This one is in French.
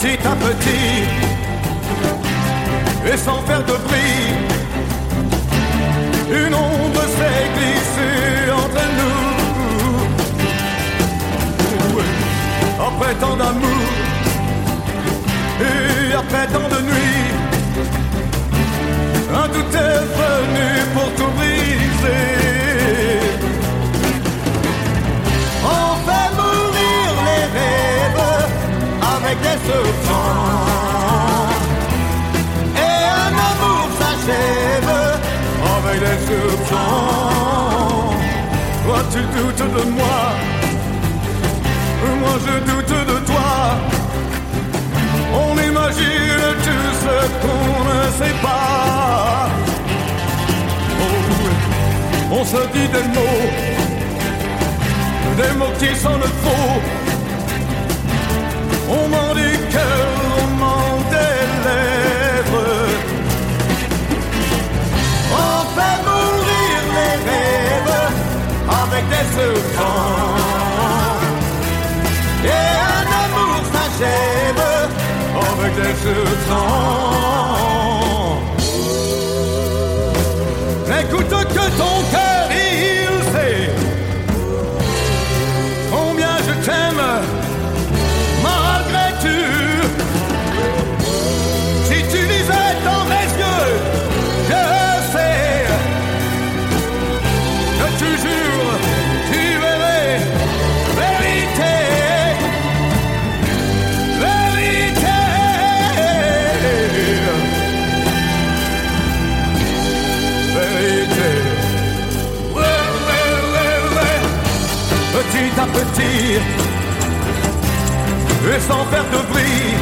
petit à petit, et sans faire de bruit, une ombre s'est glissée entre nous. Après tant d'amour et après tant de nuits, un doute est venu pour tout briser. On fait mourir les rêves avec des serpents, et un amour s'achève avec des serpents. Toi tu doutes de moi, moi je doute de toi. On imagine tout ce qu'on ne sait pas. Oh, on se dit des mots qui sont le faux. On ment du cœur, on ment des lèvres. On fait mourir les rêves avec des serpents, et un amour s'achève avec des serpents. Écoute que ton cœur il sait combien je t'aime malgré tout. Si tu lisais dans mes yeux, je sais que toujours tu verrais vérité. Petit à petit, et sans faire de bruit,